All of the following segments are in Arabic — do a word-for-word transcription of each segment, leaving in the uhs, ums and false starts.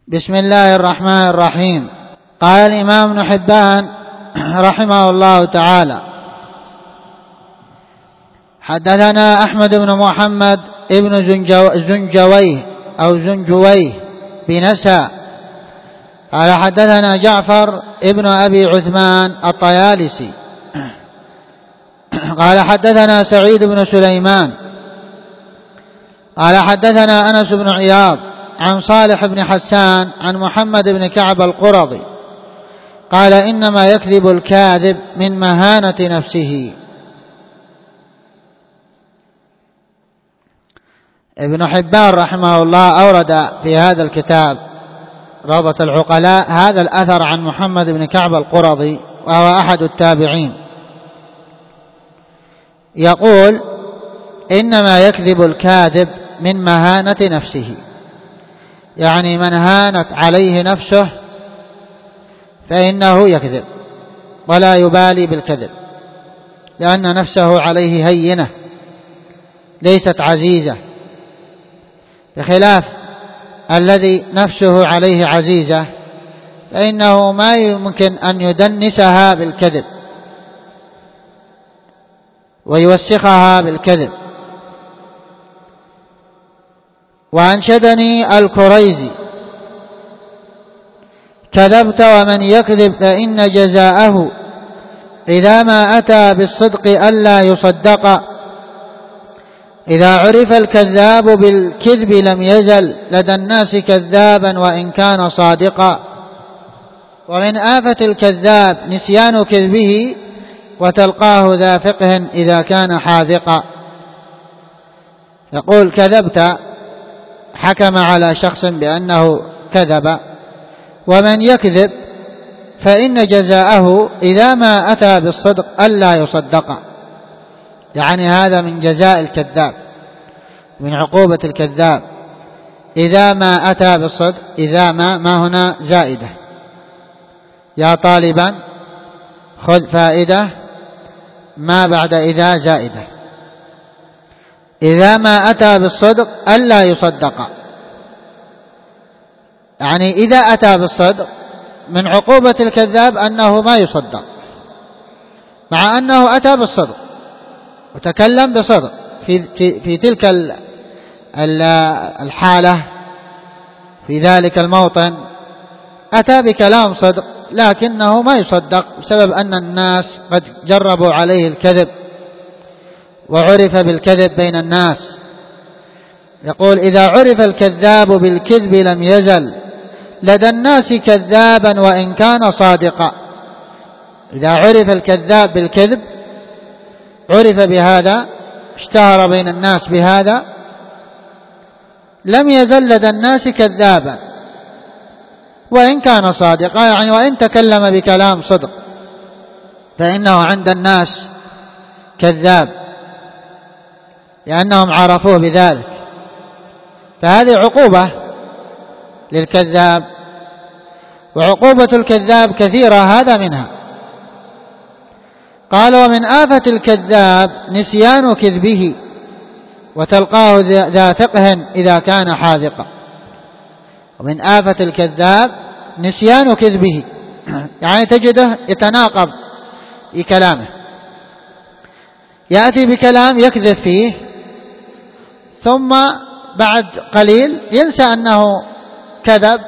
بسم الله الرحمن الرحيم. قال الإمام ابن حبان رحمه الله تعالى: حدثنا أحمد بن محمد ابن زنجويه أو زنجويه بنسى قال حدثنا جعفر ابن أبي عثمان الطيالسي قال حدثنا سعيد بن سليمان قال حدثنا أنس بن عياض عن صالح بن حسان عن محمد بن كعب القرظي قال: إنما يكذب الكاذب من مهانة نفسه. ابن حبان رحمه الله أورد في هذا الكتاب روضة العقلاء هذا الأثر عن محمد بن كعب القرظي، وهو أحد التابعين، يقول: إنما يكذب الكاذب من مهانة نفسه، يعني من هانت عليه نفسه فإنه يكذب ولا يبالي بالكذب، لأن نفسه عليه هينة ليست عزيزة، بخلاف الذي نفسه عليه عزيزة فإنه ما يمكن أن يدنسها بالكذب ويوسخها بالكذب. وأنشدني الكريزي: كذبت ومن يكذب فإن جزاءه إذا ما أتى بالصدق ألا يصدق. إذا عرف الكذاب بالكذب لم يزل لدى الناس كذابا وإن كان صادقا. ومن آفة الكذاب نسيان كذبه وتلقاه ذا فقه إذا كان حاذقا. يقول: كذبت، حكم على شخص بأنه كذب، ومن يكذب فإن جزاءه إذا ما أتى بالصدق ألا يصدق، يعني هذا من جزاء الكذاب، من عقوبة الكذاب إذا ما أتى بالصدق. إذا ما ما هنا زائدة، يا طالبا خذ فائدة، ما بعد إذا زائدة. إذا ما أتى بالصدق ألا يصدق، يعني إذا أتى بالصدق من عقوبة الكذاب أنه ما يصدق، مع أنه أتى بالصدق وتكلم بصدق في, في, في تلك الحالة، في ذلك الموطن أتى بكلام صدق، لكنه ما يصدق بسبب أن الناس قد جربوا عليه الكذب وعرف بالكذب بين الناس. يقول: إذا عرف الكذاب بالكذب لم يزل لدى الناس كذابا وإن كان صادقا. إذا عرف الكذاب بالكذب، عرف بهذا، اشتهر بين الناس بهذا، لم يزل لدى الناس كذابا وإن كان صادقا، يعني وإن تكلم بكلام صدق فإنه عند الناس كذاب، لأنهم عرفوه بذلك. فهذه عقوبة للكذاب، وعقوبة الكذاب كثيرة، هذا منها. قال: ومن آفة الكذاب نسيان كذبه وتلقاه ذا فقه إذا كان حاذقا. ومن آفة الكذاب نسيان كذبه، يعني تجده يتناقض في كلامه، يأتي بكلام يكذب فيه ثم بعد قليل ينسى أنه كذب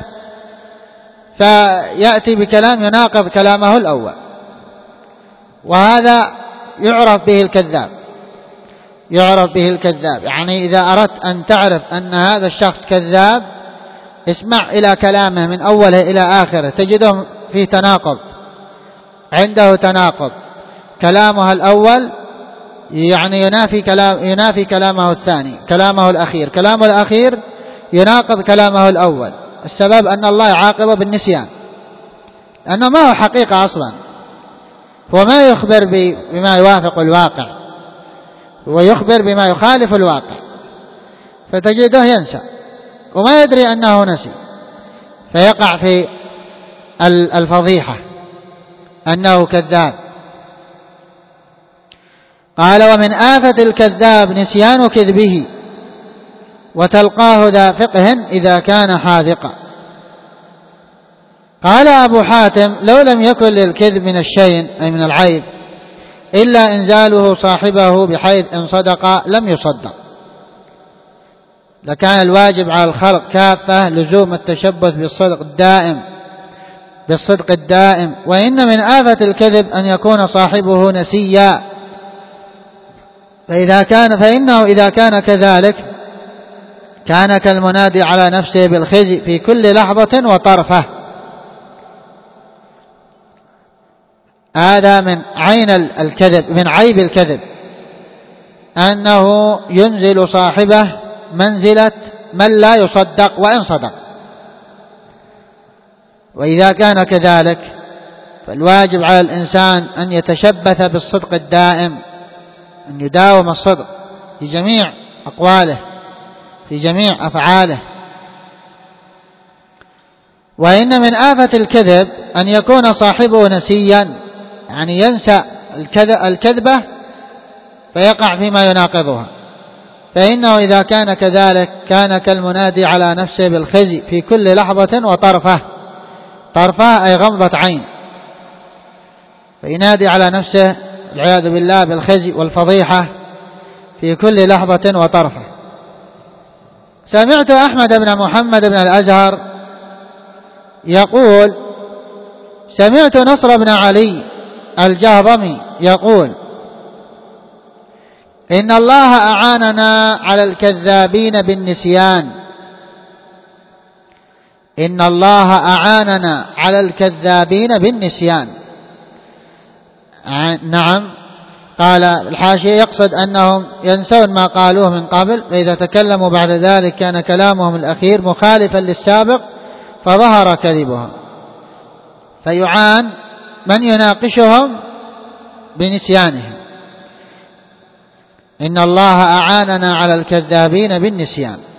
فيأتي بكلام يناقض كلامه الأول، وهذا يعرف به الكذاب. يعرف به الكذاب، يعني إذا أردت أن تعرف أن هذا الشخص كذاب اسمع إلى كلامه من أوله إلى آخره، تجده فيه تناقض، عنده تناقض. كلامه الأول يعني ينافي كلام ينافي كلامه الثاني، كلامه الأخير كلامه الأخير يناقض كلامه الأول. السبب أن الله يعاقبه بالنسيان، لأنه ما هو حقيقة أصلا، هو ما يخبر بما يوافق الواقع، ويخبر بما يخالف الواقع، فتجده ينسى وما يدري أنه نسي، فيقع في الفضيحة أنه كذاب. قال: ومن آفة الكذاب نسيان كذبه وتلقاه ذا فقه إذا كان حاذقا. قال أبو حاتم: لو لم يكن للكذب من الشين أي من العيب إلا إنزاله صاحبه بحيث إن صدق لم يصدق، لكان الواجب على الخلق كافة لزوم التشبث بالصدق الدائم بالصدق الدائم. وإن من آفة الكذب أن يكون صاحبه نسيا، فإذا كان فإنه إذا كان كذلك كان كالمنادي على نفسه بالخزي في كل لحظة وطرفة. هذا من عين الكذب، من عيب الكذب، أنه ينزل صاحبه منزلة من لا يصدق وإن صدق. وإذا كان كذلك فالواجب على الإنسان أن يتشبث بالصدق الدائم، أن يداوم الصدق في جميع أقواله في جميع أفعاله. وإن من آفة الكذب أن يكون صاحبه نسيا، يعني ينسى الكذبة فيقع فيما يناقضها، فإنه إذا كان كذلك كان كالمنادي على نفسه بالخزي في كل لحظة وطرفة. طرفة أي غمضة عين، فينادي على نفسه والعياذ بالله بالخزي والفضيحة في كل لحظة وطرفة. سمعت أحمد بن محمد بن الأزهر يقول: سمعت نصر بن علي الجهضمي يقول: إن الله أعاننا على الكذابين بالنسيان إن الله أعاننا على الكذابين بالنسيان. نعم، قال الحاشية: يقصد أنهم ينسون ما قالوه من قبل، فإذا تكلموا بعد ذلك كان كلامهم الأخير مخالفا للسابق فظهر كذبهم، فيعان من يناقشهم بنسيانهم. إن الله أعاننا على الكذابين بالنسيان.